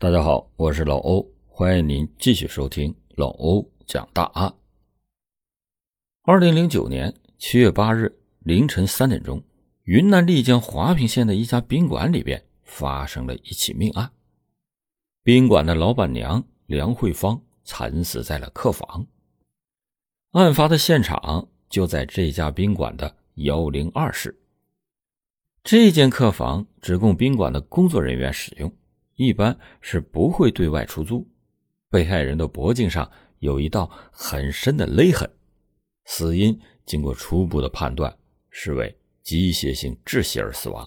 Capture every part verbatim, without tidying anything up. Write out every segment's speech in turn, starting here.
大家好，我是老欧，欢迎您继续收听老欧讲大案。二零零九年七月八日凌晨三点钟，云南丽江华坪县的一家宾馆里边发生了一起命案。宾馆的老板娘梁慧芳惨死在了客房。案发的现场就在这家宾馆的一零二室。这间客房只供宾馆的工作人员使用，一般是不会对外出租。被害人的脖颈上有一道很深的勒痕，死因经过初步的判断是为机械性窒息而死亡。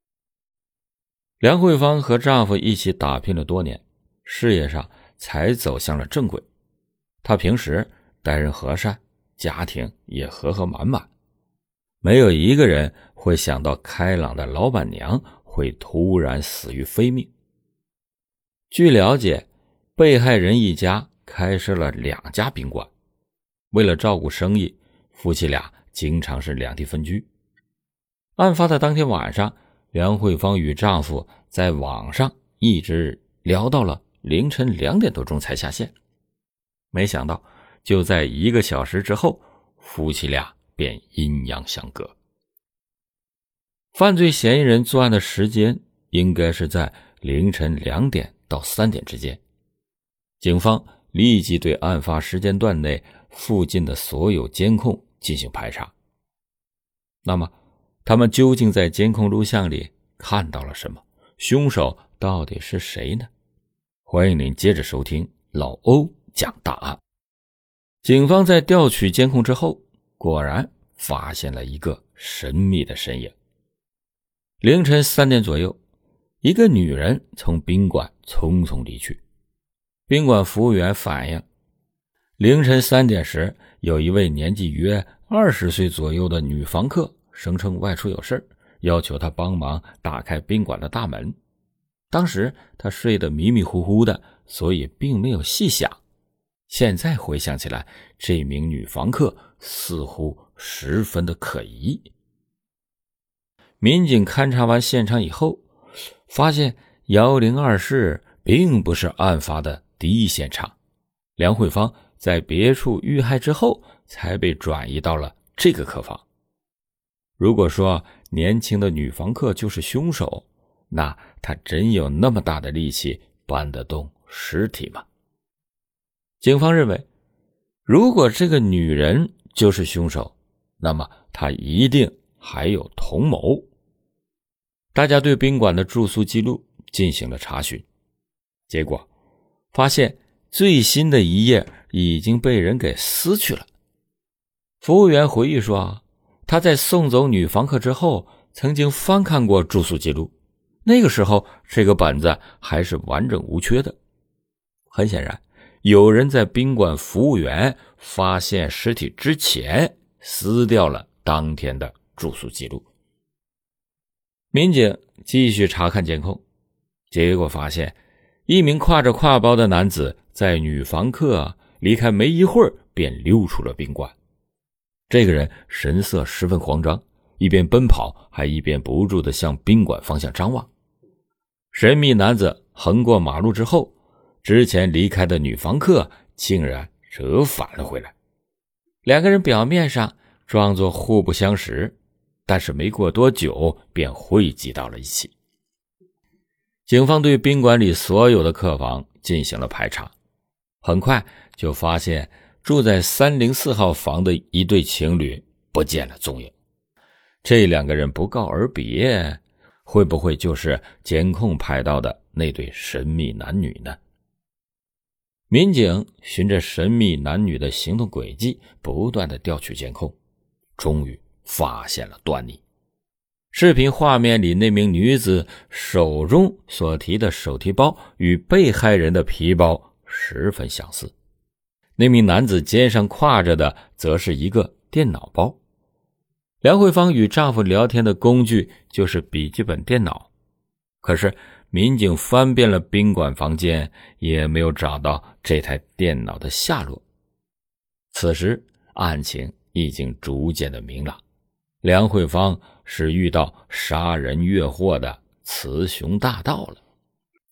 梁慧芳和丈夫一起打拼了多年，事业上才走向了正轨。她平时待人和善，家庭也和和满满，没有一个人会想到开朗的老板娘会突然死于非命。据了解，被害人一家开设了两家宾馆，为了照顾生意，夫妻俩经常是两地分居。案发的当天晚上，梁慧芳与丈夫在网上一直聊到了凌晨两点多钟才下线。没想到就在一个小时之后，夫妻俩便阴阳相隔。犯罪嫌疑人作案的时间应该是在凌晨两点到三点之间。警方立即对案发时间段内附近的所有监控进行排查。那么他们究竟在监控录像里看到了什么？凶手到底是谁呢？欢迎您接着收听老欧讲大案。警方在调取监控之后，果然发现了一个神秘的身影。凌晨三点左右，一个女人从宾馆匆匆离去。宾馆服务员反映，凌晨三点时，有一位年纪约二十岁左右的女房客声称外出有事，要求她帮忙打开宾馆的大门。当时她睡得迷迷糊糊的，所以并没有细想。现在回想起来，这名女房客似乎十分的可疑。民警勘察完现场以后，发现一零二室并不是案发的第一现场，梁慧芳在别处遇害之后才被转移到了这个客房。如果说年轻的女房客就是凶手，那她真有那么大的力气搬得动尸体吗？警方认为，如果这个女人就是凶手，那么她一定还有同谋。大家对宾馆的住宿记录进行了查询，结果发现最新的一页已经被人给撕去了。服务员回忆说，他在送走女房客之后曾经翻看过住宿记录，那个时候这个本子还是完整无缺的。很显然，有人在宾馆服务员发现尸体之前撕掉了当天的住宿记录。民警继续查看监控，结果发现一名挎着挎包的男子在女房客离开没一会儿便溜出了宾馆。这个人神色十分慌张，一边奔跑还一边不住地向宾馆方向张望。神秘男子横过马路之后，之前离开的女房客竟然折返了回来。两个人表面上装作互不相识，但是没过多久便汇集到了一起。警方对宾馆里所有的客房进行了排查，很快就发现住在三零四号房的一对情侣不见了踪影。这两个人不告而别，会不会就是监控拍到的那对神秘男女呢？民警循着神秘男女的行动轨迹，不断的调取监控，终于发现了端倪。视频画面里那名女子手中所提的手提包与被害人的皮包十分相似，那名男子肩上挎着的则是一个电脑包。梁慧芳与丈夫聊天的工具就是笔记本电脑，可是民警翻遍了宾馆房间，也没有找到这台电脑的下落。此时案情已经逐渐的明朗，梁慧芳是遇到杀人越货的雌雄大盗了。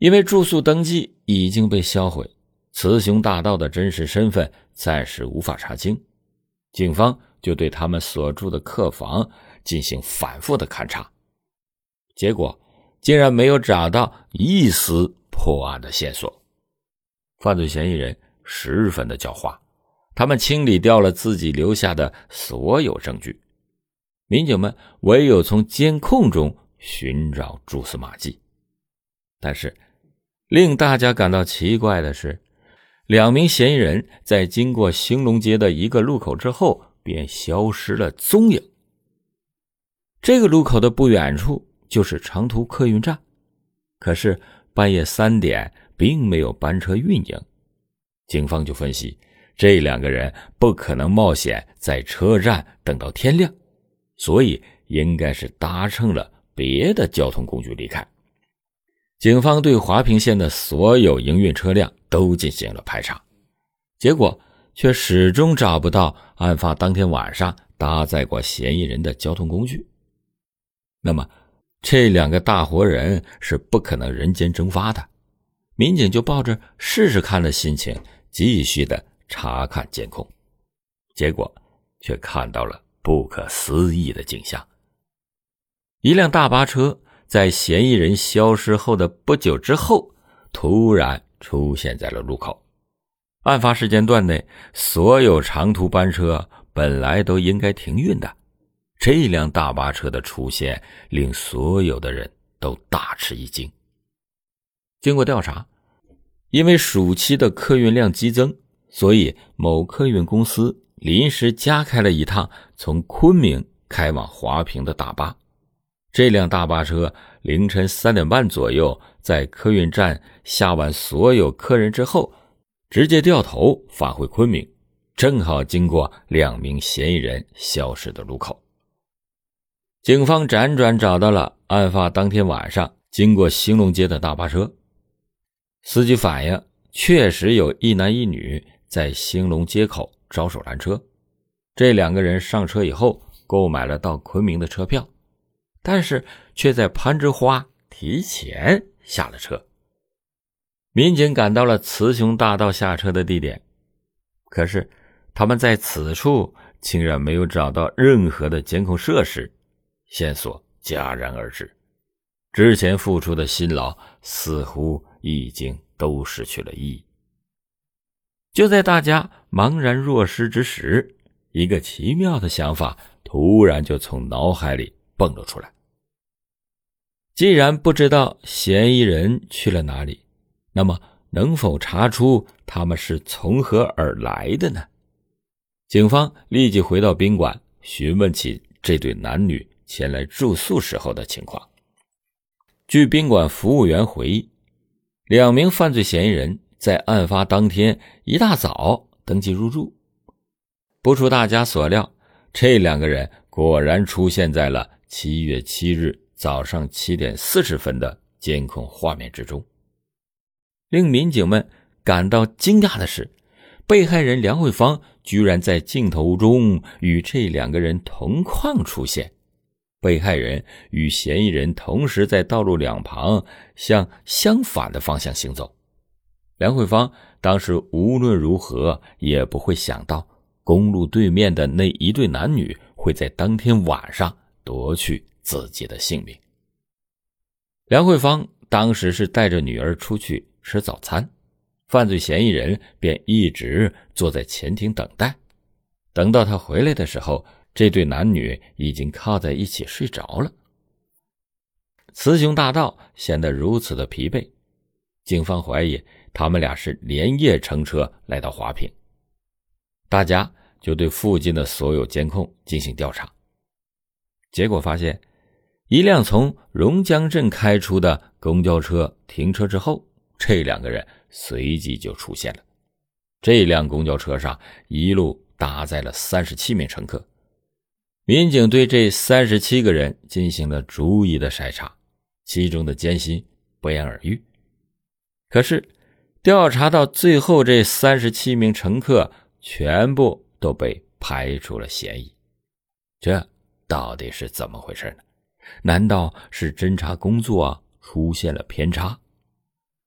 因为住宿登记已经被销毁，雌雄大盗的真实身份暂时无法查清，警方就对他们所住的客房进行反复的勘查，结果竟然没有找到一丝破案的线索。犯罪嫌疑人十分的狡猾，他们清理掉了自己留下的所有证据，民警们唯有从监控中寻找蛛丝马迹。但是令大家感到奇怪的是，两名嫌疑人在经过兴隆街的一个路口之后便消失了踪影。这个路口的不远处就是长途客运站，可是半夜三点并没有班车运营，警方就分析这两个人不可能冒险在车站等到天亮，所以应该是搭乘了别的交通工具离开。警方对华平县的所有营运车辆都进行了排查，结果却始终找不到案发当天晚上搭载过嫌疑人的交通工具。那么这两个大活人是不可能人间蒸发的，民警就抱着试试看的心情继续的查看监控，结果却看到了不可思议的景象。一辆大巴车在嫌疑人消失后的不久之后突然出现在了路口。案发时间段内，所有长途班车本来都应该停运的，这辆大巴车的出现令所有的人都大吃一惊。经过调查，因为暑期的客运量激增，所以某客运公司临时加开了一趟从昆明开往华平的大巴。这辆大巴车凌晨三点半左右在客运站下完所有客人之后，直接掉头返回昆明，正好经过两名嫌疑人消失的路口。警方辗转找到了案发当天晚上经过兴隆街的大巴车，司机反映确实有一男一女在兴隆街口招手拦车，这两个人上车以后购买了到昆明的车票，但是却在攀枝花提前下了车。民警赶到了雌雄大盗下车的地点，可是他们在此处竟然没有找到任何的监控设施，线索戛然而止。之前付出的辛劳似乎已经都失去了意义。就在大家茫然若失之时，一个奇妙的想法突然就从脑海里蹦了出来。既然不知道嫌疑人去了哪里，那么能否查出他们是从何而来的呢？警方立即回到宾馆，询问起这对男女前来住宿时候的情况。据宾馆服务员回忆，两名犯罪嫌疑人在案发当天一大早登记入住。不出大家所料，这两个人果然出现在了七月七日早上七点四十分的监控画面之中。令民警们感到惊讶的是，被害人梁慧芳居然在镜头中与这两个人同框出现。被害人与嫌疑人同时在道路两旁向相反的方向行走。梁慧芳当时无论如何也不会想到公路对面的那一对男女会在当天晚上夺去自己的性命。梁慧芳当时是带着女儿出去吃早餐，犯罪嫌疑人便一直坐在前庭等待。等到他回来的时候，这对男女已经靠在一起睡着了。雌雄大盗显得如此的疲惫，警方怀疑他们俩是连夜乘车来到华平。大家就对附近的所有监控进行调查，结果发现一辆从榕江镇开出的公交车停车之后，这两个人随即就出现了。这辆公交车上一路搭载了三十七名乘客。民警对这三十七个人进行了逐一的筛查，其中的艰辛不言而喻。可是调查到最后，这三十七名乘客全部都被排除了嫌疑。这到底是怎么回事呢？难道是侦查工作出现了偏差？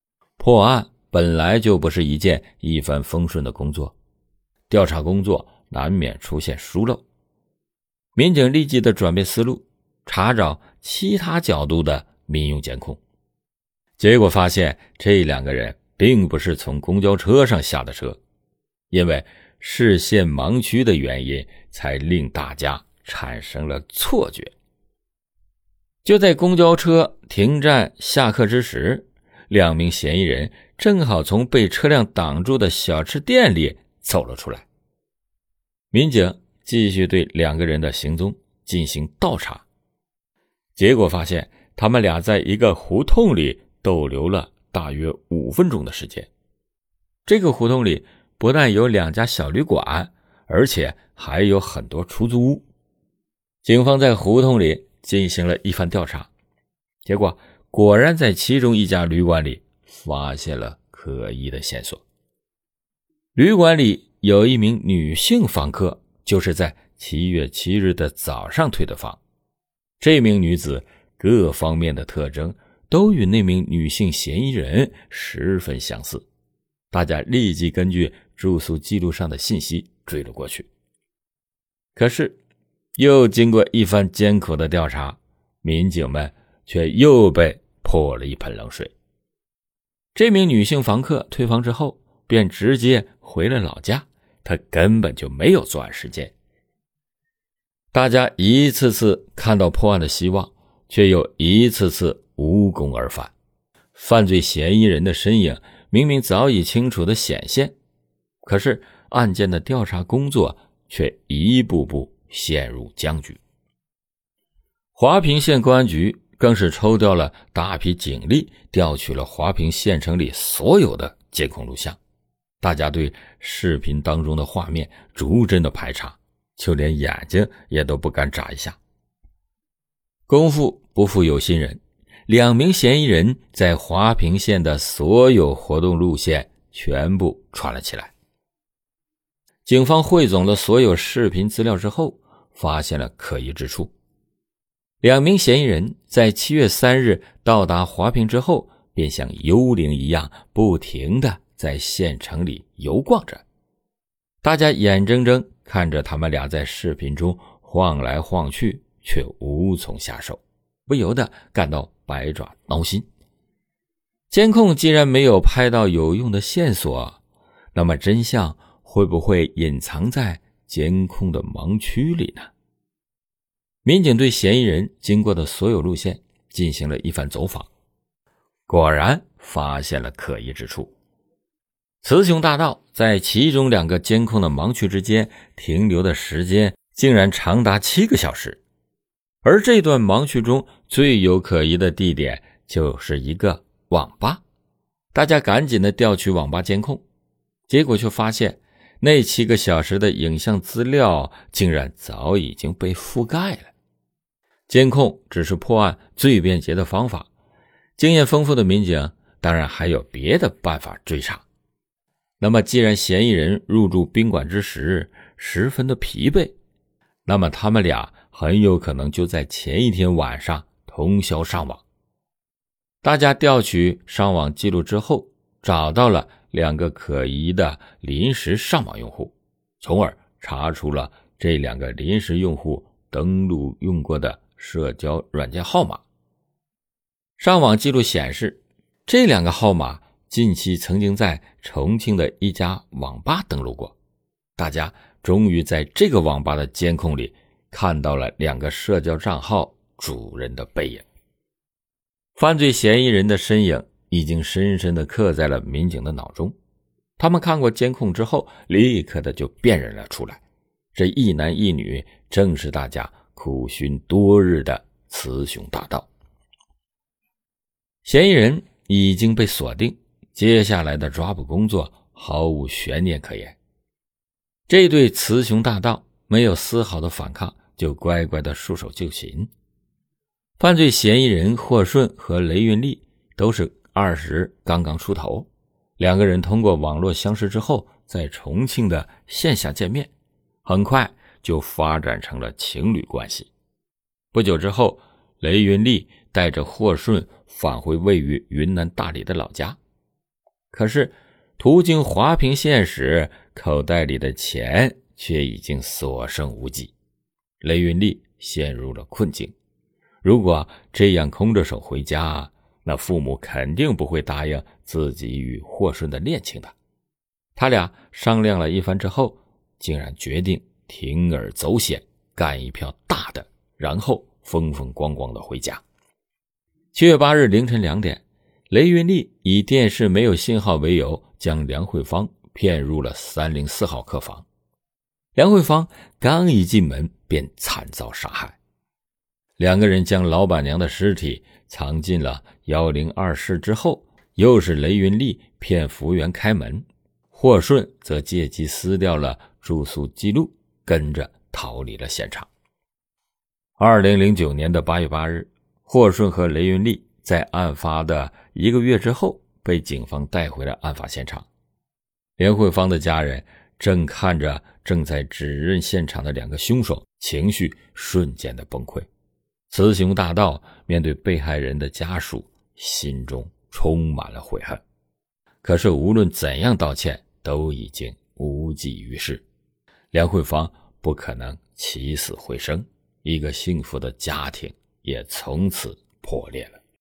破案本来就不是一件一帆风顺的工作，调查工作难免出现疏漏。民警立即的转变思路，查找其他角度的民用监控，结果发现这两个人并不是从公交车上下的车，因为视线盲区的原因才令大家产生了错觉。就在公交车停站下客之时，两名嫌疑人正好从被车辆挡住的小吃店里走了出来。民警继续对两个人的行踪进行倒查，结果发现他们俩在一个胡同里逗留了大约五分钟的时间。这个胡同里不但有两家小旅馆，而且还有很多出租屋。警方在胡同里进行了一番调查，结果果然在其中一家旅馆里发现了可疑的线索。旅馆里有一名女性房客，就是在七月七日的早上退的房。这名女子各方面的特征都与那名女性嫌疑人十分相似，大家立即根据住宿记录上的信息追了过去。可是又经过一番艰苦的调查，民警们却又被泼了一盆冷水。这名女性房客退房之后便直接回了老家，她根本就没有作案时间。大家一次次看到破案的希望，却又一次次无功而返。犯罪嫌疑人的身影明明早已清楚地显现，可是案件的调查工作却一步步陷入僵局。华坪县公安局更是抽调了大批警力，调取了华坪县城里所有的监控录像。大家对视频当中的画面逐帧的排查，就连眼睛也都不敢眨一下。功夫不负有心人，两名嫌疑人在华坪县的所有活动路线全部传了起来。警方汇总了所有视频资料之后，发现了可疑之处。两名嫌疑人在七月三日到达华坪之后，便像幽灵一样不停地在县城里游逛着。大家眼睁睁看着他们俩在视频中晃来晃去，却无从下手，不由得感到百爪挠心。监控既然没有拍到有用的线索，那么真相会不会隐藏在监控的盲区里呢？民警对嫌疑人经过的所有路线进行了一番走访，果然发现了可疑之处。雌雄大盗在其中两个监控的盲区之间停留的时间竟然长达七个小时，而这段盲区中最有可疑的地点就是一个网吧。大家赶紧的调取网吧监控，结果却发现那七个小时的影像资料竟然早已经被覆盖了。监控只是破案最便捷的方法，经验丰富的民警当然还有别的办法追查。那么既然嫌疑人入住宾馆之时十分的疲惫，那么他们俩很有可能就在前一天晚上通宵上网。大家调取上网记录之后，找到了两个可疑的临时上网用户，从而查出了这两个临时用户登录用过的社交软件号码。上网记录显示，这两个号码近期曾经在重庆的一家网吧登录过。大家终于在这个网吧的监控里看到了两个社交账号主人的背影。犯罪嫌疑人的身影已经深深地刻在了民警的脑中，他们看过监控之后立刻的就辨认了出来，这一男一女正是大家苦寻多日的雌雄大盗。嫌疑人已经被锁定，接下来的抓捕工作毫无悬念可言。这对雌雄大盗没有丝毫的反抗，就乖乖的束手就擒。犯罪嫌疑人霍顺和雷运利都是二十刚刚出头，两个人通过网络相识之后，在重庆的线下见面，很快就发展成了情侣关系。不久之后，雷运利带着霍顺返回位于云南大理的老家， 可是途经华平县时，口袋里的钱却已经所剩无几。雷云丽陷入了困境，如果这样空着手回家，那父母肯定不会答应自己与霍顺的恋情的。他俩商量了一番之后，竟然决定铤而走险，干一票大的，然后风风光光的回家。七月八日凌晨两点，雷云丽以电视没有信号为由，将梁慧芳骗入了三零四号客房。梁慧芳刚一进门便惨遭杀害。两个人将老板娘的尸体藏进了一零二室之后，又是雷云丽骗服务员开门，霍顺则借机撕掉了住宿记录，跟着逃离了现场。二零零九年的八月八日，霍顺和雷云丽在案发的一个月之后被警方带回了案发现场。连慧芳的家人正看着正在指认现场的两个凶手，情绪瞬间的崩溃。雌雄大盗面对被害人的家属，心中充满了悔恨。可是无论怎样道歉，都已经无济于事。梁慧芳不可能起死回生，一个幸福的家庭也从此破裂了。